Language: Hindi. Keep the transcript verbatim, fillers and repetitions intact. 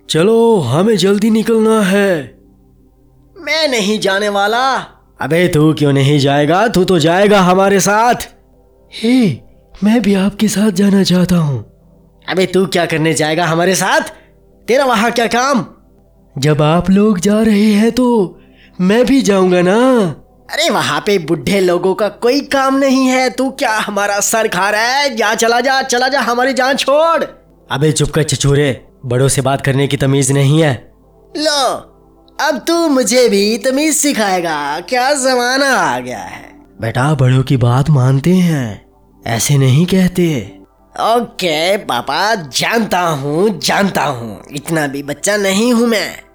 चलो हमें जल्दी निकलना है। मैं नहीं जाने वाला। अबे तू क्यों नहीं जाएगा? तू तो जाएगा हमारे साथ। हे, मैं भी आपके साथ जाना चाहता हूँ। अबे तू क्या करने जाएगा हमारे साथ? तेरा वहां क्या काम? जब आप लोग जा रहे हैं तो मैं भी जाऊंगा ना। अरे वहां पे बुढ़े लोगों का कोई काम नहीं है, तू क्या हमारा सर खा रहा है? जा चला जा चला जा, हमारी जान छोड़। अबे चुप कर चचूरे, बड़ों से बात करने की तमीज नहीं है। लो अब तू मुझे भी तमीज सिखाएगा? क्या जमाना आ गया है। बेटा बड़ों की बात मानते हैं, ऐसे नहीं कहते। ओके पापा, जानता हूँ जानता हूँ, इतना भी बच्चा नहीं हूँ मैं।